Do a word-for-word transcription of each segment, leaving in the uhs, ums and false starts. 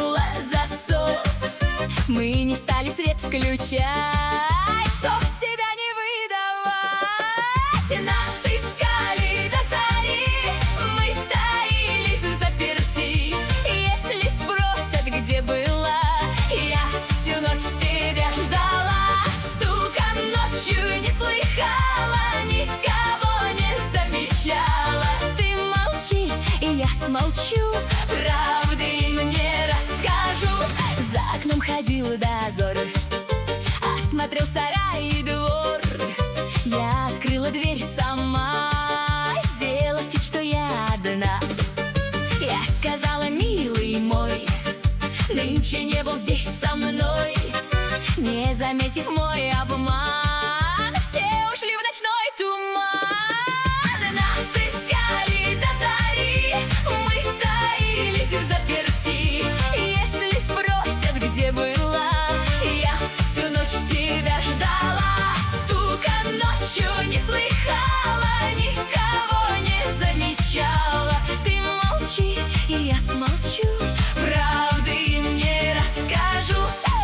замкнула засов. Мы не стали свет включать, чтоб себя не выдавать. Нас искали до зари, мы таились взаперти. Если спросят, где была, я всю ночь тебя ждала. Стука ночью не слыхала, никого не замечала. Ты молчи, и я смолчу, правды мне расскажу. За окном ходил дозор, осмотрел сарай и двор. Я открыла дверь сама, сделав вид, что я одна. Я сказала: милый мой, нынче не был здесь со мной. Не заметив мой обман, все ушли в ночной туман. Нас искали до зари, мы таились взаперти. Если спросят, где была, я всю ночь тебя ждала. Стука ночью не слыхала, никого не замечала. Ты молчи, и я смолчу, правды мне расскажу.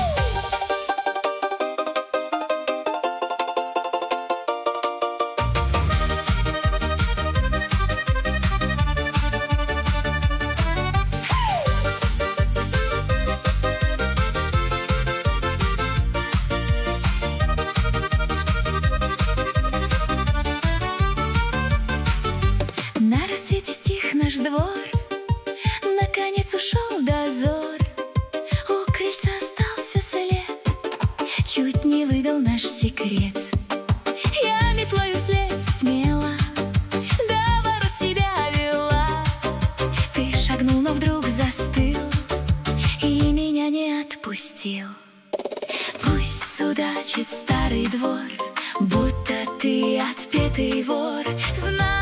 На рассвете стих наш двор, наконец ушел дозор. У крыльца остался след, чуть не выдал наш секрет. Я метлою след смело до ворот тебя вела. Ты шагнул, но вдруг застыл и меня не отпустил. Пусть судачит старый двор, будто ты отпетый вор. Знай,